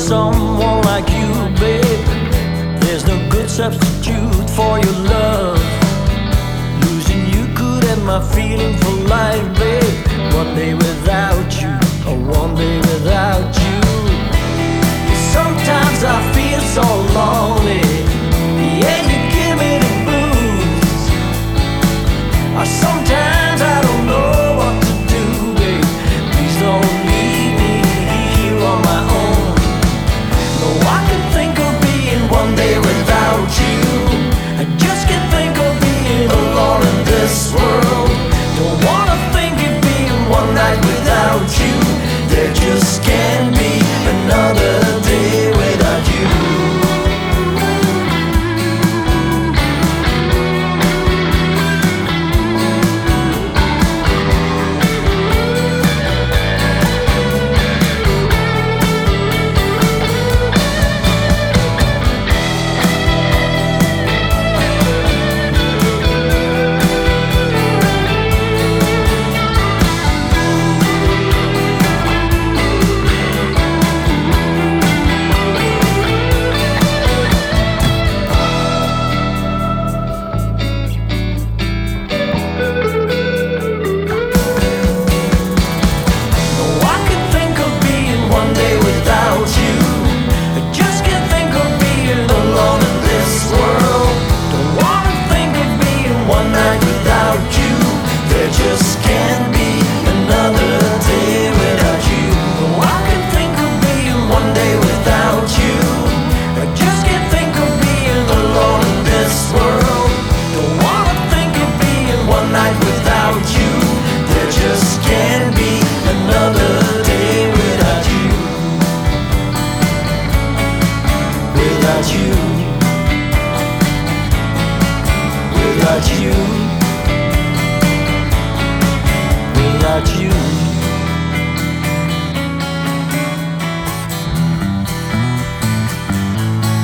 someone like you, babe. There's no good substitute for your love. Losing you could end my feeling for life, babe. One day without you, or one day without you. Sometimes I feel so lonely. Yeah, you give me the blues. Or sometimes I don't know what to do, babe. Please don't leave me here on my own. No, I can think of being one day without you. I just can't think of being alone in this world. Don't wanna think of being one night without you. There just can't be another day without you. Without you, without you,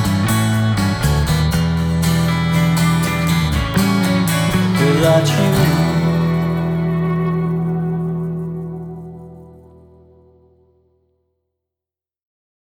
without you.